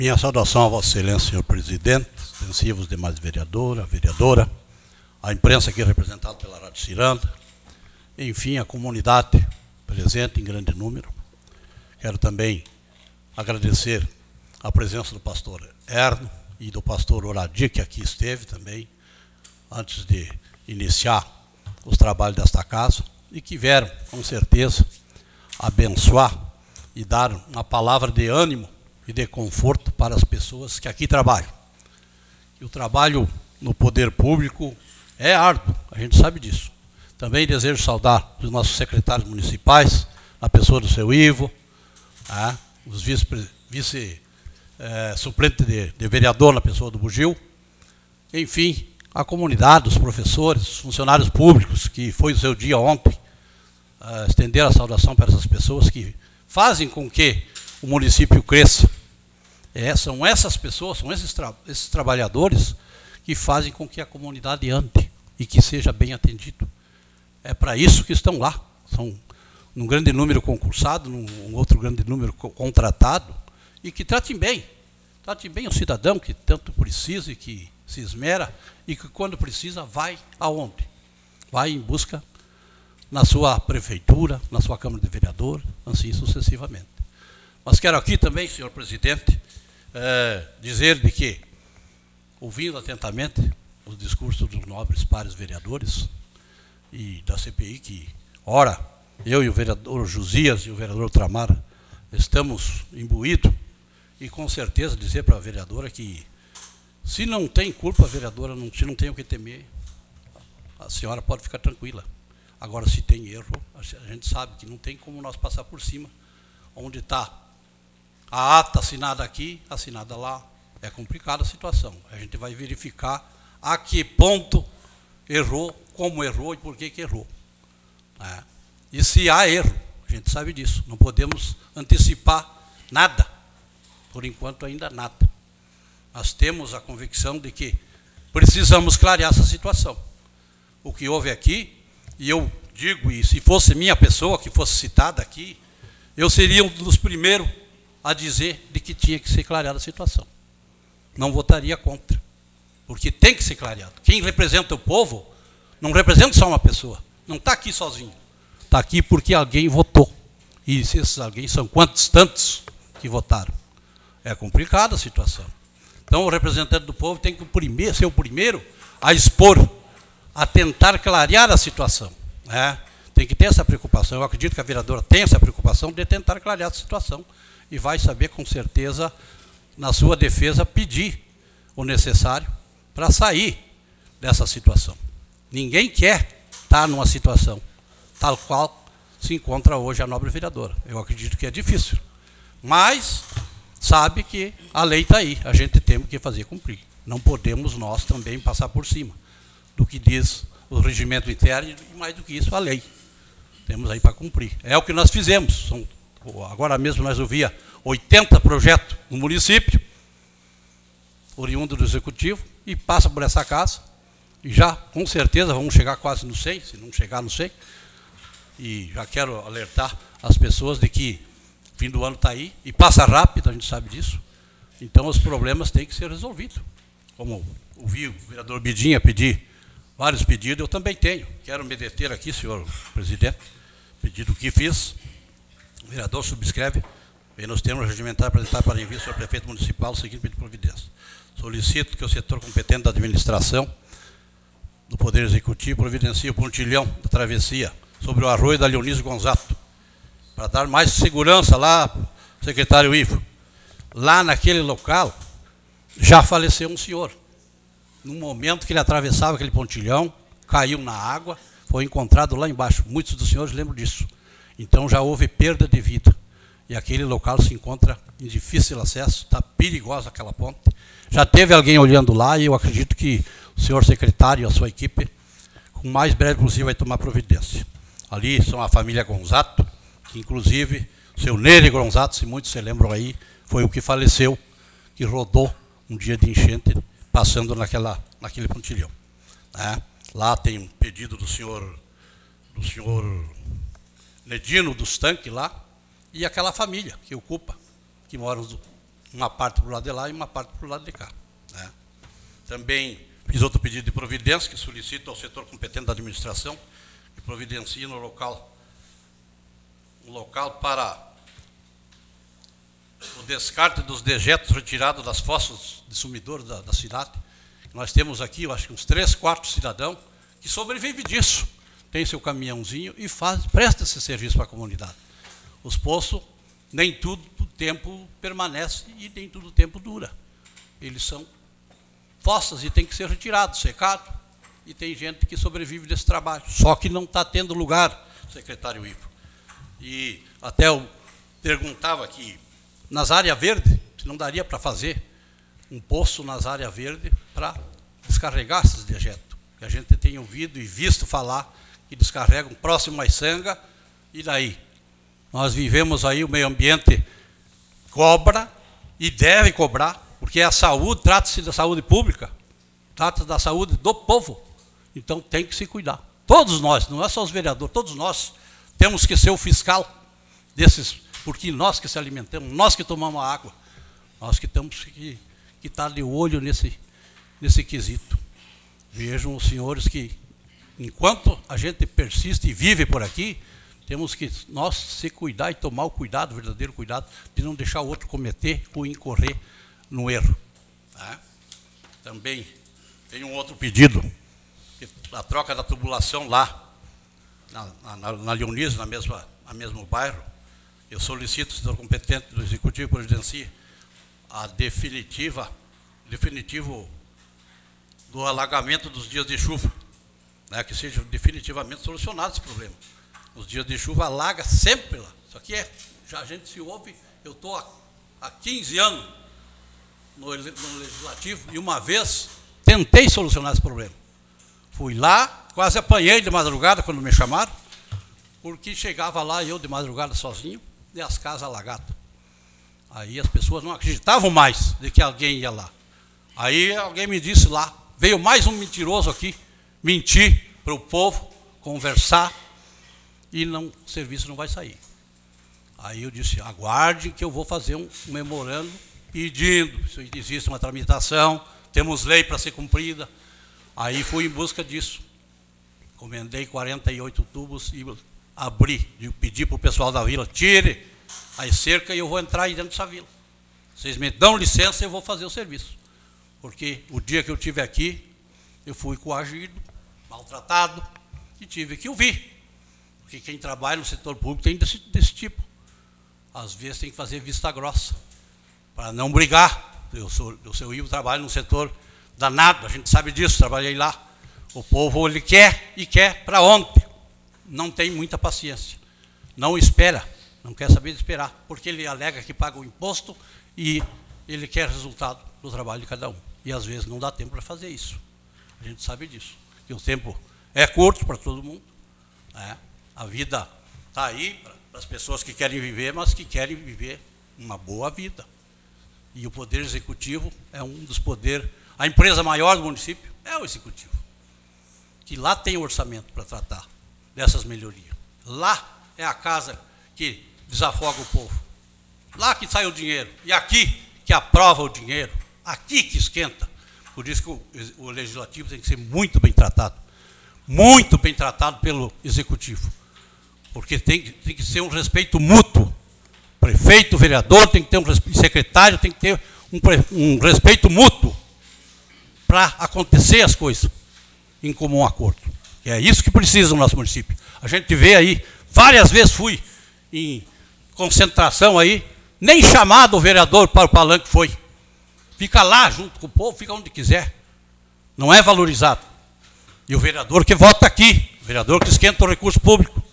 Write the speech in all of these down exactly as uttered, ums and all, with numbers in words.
Minha saudação a Vossa Excelência, senhor presidente, extensivos demais vereadora, vereadora, a imprensa aqui representada pela Rádio Ciranda, enfim, a comunidade presente em grande número. Quero também agradecer a presença do pastor Erno e do pastor Oradi, que aqui esteve também, antes de iniciar os trabalhos desta casa, e que vieram, com certeza, abençoar e dar uma palavra de ânimo e de conforto para as pessoas que aqui trabalham. E o trabalho no poder público é árduo, a gente sabe disso. Também desejo saudar os nossos secretários municipais, a pessoa do seu Ivo, ah, os vice-suplentes vice, eh, de, de vereador na pessoa do Bugio, enfim, a comunidade, os professores, os funcionários públicos, que foi o seu dia ontem, ah, estender a saudação para essas pessoas que fazem com que o município cresça. É, são essas pessoas, são esses, tra esses trabalhadores que fazem com que a comunidade ande e que seja bem atendido. É para isso que estão lá. São um grande número concursado, num, um outro grande número co contratado, e que tratem bem. Tratem bem o cidadão que tanto precisa e que se esmera, e que quando precisa vai aonde? Vai em busca na sua prefeitura, na sua Câmara de Vereador, assim sucessivamente. Mas quero aqui também, senhor presidente, é, dizer de que, ouvindo atentamente os discursos dos nobres pares vereadores e da C P I, que, ora, eu e o vereador Josias e o vereador Tramar estamos imbuídos, e com certeza dizer para a vereadora que, se não tem culpa, a vereadora, não, se não tem o que temer, a senhora pode ficar tranquila. Agora, se tem erro, a gente sabe que não tem como nós passar por cima, onde está a ata assinada aqui, assinada lá. É complicada a situação. A gente vai verificar a que ponto errou, como errou e por que que errou. É. E se há erro, a gente sabe disso. Não podemos antecipar nada. Por enquanto, ainda nada. Nós temos a convicção de que precisamos clarear essa situação. O que houve aqui, e eu digo, e se fosse minha pessoa que fosse citada aqui, eu seria um dos primeiros a dizer de que tinha que ser clareada a situação. Não votaria contra, porque tem que ser clareado. Quem representa o povo não representa só uma pessoa, não está aqui sozinho, está aqui porque alguém votou. E esses alguém são quantos tantos que votaram. É complicada a situação. Então o representante do povo tem que primeiro, ser o primeiro a expor, a tentar clarear a situação. Né? Tem que ter essa preocupação. Eu acredito que a vereadora tem essa preocupação de tentar clarear a situação e vai saber, com certeza, na sua defesa, pedir o necessário para sair dessa situação. Ninguém quer estar numa situação tal qual se encontra hoje a nobre vereadora. Eu acredito que é difícil, mas sabe que a lei está aí, a gente tem que fazer cumprir. Não podemos nós também passar por cima do que diz o regimento interno e, mais do que isso, a lei. Temos aí para cumprir. É o que nós fizemos. São, agora mesmo nós ouvia oitenta projetos no município, oriundo do Executivo, e passa por essa casa, e já, com certeza, vamos chegar quase no cem, se não chegar no cem, e já quero alertar as pessoas de que o fim do ano está aí, e passa rápido, a gente sabe disso, então os problemas têm que ser resolvidos. Como ouvi o vereador Bidinha pedir vários pedidos, eu também tenho. Quero me deter aqui, senhor presidente, pedido que fiz. O vereador subscreve, vem nos termos regimentares apresentar para envio ao senhor prefeito municipal o seguinte pedido de providência. Solicito que o setor competente da administração do Poder Executivo providencie o pontilhão da travessia sobre o arroio da Leonísio Gonzato, para dar mais segurança lá, secretário Ivo. Lá naquele local, já faleceu um senhor. No momento que ele atravessava aquele pontilhão, caiu na água, foi encontrado lá embaixo. Muitos dos senhores lembram disso. Então já houve perda de vida. E aquele local se encontra em difícil acesso, está perigosa aquela ponte. Já teve alguém olhando lá e eu acredito que o senhor secretário e a sua equipe, com o mais breve possível, vai tomar providência. Ali são a família Gonzato, que inclusive o seu Nery Gonzato, se muitos se lembram aí, foi o que faleceu, que rodou um dia de enchente, passando naquela, naquele pontilhão. Né? Lá tem um pedido do senhor, do senhor Nedino dos Tanques lá, e aquela família que ocupa, que mora uma parte para o lado de lá e uma parte para o lado de cá. Né? Também fiz outro pedido de providência, que solicito ao setor competente da administração, que providencie no local, um local para o descarte dos dejetos retirados das fossas de sumidouro da, da cidade. Nós temos aqui, eu acho que uns três, quatro cidadãos que sobrevivem disso. Tem seu caminhãozinho e faz, presta esse serviço para a comunidade. Os poços, nem tudo o tempo permanece e nem todo o tempo dura. Eles são fossas e tem que ser retirado, secado. E tem gente que sobrevive desse trabalho. Só que não está tendo lugar, secretário Ivo. E até eu perguntava aqui, nas áreas verdes, se não daria para fazer um poço nas áreas verdes para descarregar esses dejetos. Que a gente tem ouvido e visto falar que descarregam próximo à Sanga, e daí? Nós vivemos aí, o meio ambiente cobra e deve cobrar, porque a saúde, trata-se da saúde pública, trata-se da saúde do povo. Então tem que se cuidar. Todos nós, não é só os vereadores, todos nós temos que ser o fiscal desses, porque nós que se alimentamos, nós que tomamos a água, nós que temos que, que estar de olho nesse, nesse quesito. Vejam os senhores que, enquanto a gente persiste e vive por aqui, temos que nós se cuidar e tomar o cuidado, o verdadeiro cuidado, de não deixar o outro cometer ou incorrer no erro. Tá? Também tem um outro pedido, a troca da tubulação lá, na, na, na Leonise, na mesma, na mesmo bairro. Eu solicito, setor competente do Executivo Providencia, a definitiva, definitivo do alagamento dos dias de chuva, né, que seja definitivamente solucionado esse problema. Os dias de chuva alaga sempre lá. Isso aqui é, já a gente se ouve, eu estou há, há quinze anos no, no Legislativo e uma vez tentei solucionar esse problema. Fui lá, quase apanhei de madrugada quando me chamaram, porque chegava lá eu de madrugada sozinho e as casas alagadas. Aí as pessoas não acreditavam mais de que alguém ia lá. Aí alguém me disse lá, veio mais um mentiroso aqui, mentir para o povo, conversar, e não, o serviço não vai sair. Aí eu disse, aguarde que eu vou fazer um, um memorando pedindo, se existe uma tramitação, temos lei para ser cumprida. Aí fui em busca disso. Encomendei quarenta e oito tubos e abri, e pedi para o pessoal da vila, tire as cercas e eu vou entrar aí dentro dessa vila. Vocês me dão licença e eu vou fazer o serviço. Porque o dia que eu estive aqui, eu fui coagido, maltratado, e tive que ouvir. Porque quem trabalha no setor público tem desse, desse tipo. Às vezes tem que fazer vista grossa, para não brigar. Eu sou, o seu Ivo trabalha no setor danado, a gente sabe disso, trabalhei lá. O povo, ele quer e quer para ontem. Não tem muita paciência. Não espera, não quer saber de esperar, porque ele alega que paga o imposto e ele quer resultado do trabalho de cada um. E às vezes não dá tempo para fazer isso. A gente sabe disso. Que o tempo é curto para todo mundo. Né? A vida está aí para as pessoas que querem viver, mas que querem viver uma boa vida. E o Poder Executivo é um dos poderes. A empresa maior do município é o Executivo, que lá tem orçamento para tratar dessas melhorias. Lá é a casa que desafoga o povo. Lá que sai o dinheiro. E aqui que aprova o dinheiro. Aqui que esquenta. Por isso que o, o Legislativo tem que ser muito bem tratado. Muito bem tratado pelo Executivo. Porque tem, tem que ser um respeito mútuo. Prefeito, vereador, tem que ter um respeito, secretário, tem que ter um, um respeito mútuo para acontecer as coisas em comum acordo. E é isso que precisa no nosso município. A gente vê aí, várias vezes fui em concentração aí, nem chamado o vereador para o palanque foi. Fica lá junto com o povo, fica onde quiser. Não é valorizado. E o vereador que vota aqui, o vereador que esquenta o recurso público.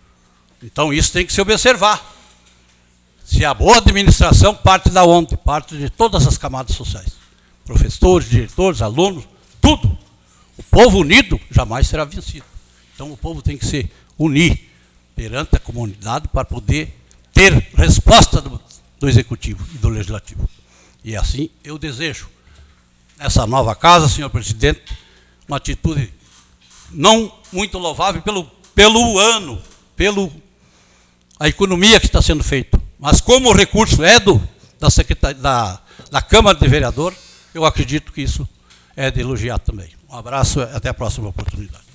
Então isso tem que se observar. Se a boa administração parte da onde? Parte de todas as camadas sociais. Professores, diretores, alunos, tudo. O povo unido jamais será vencido. Então o povo tem que se unir perante a comunidade para poder ter resposta do, do Executivo e do Legislativo. E assim eu desejo, nessa nova casa, senhor presidente, uma atitude não muito louvável pelo, pelo ano, pela economia que está sendo feita. Mas como o recurso é do, da, secretaria, da, da Câmara de Vereador, eu acredito que isso é de elogiar também. Um abraço e até a próxima oportunidade.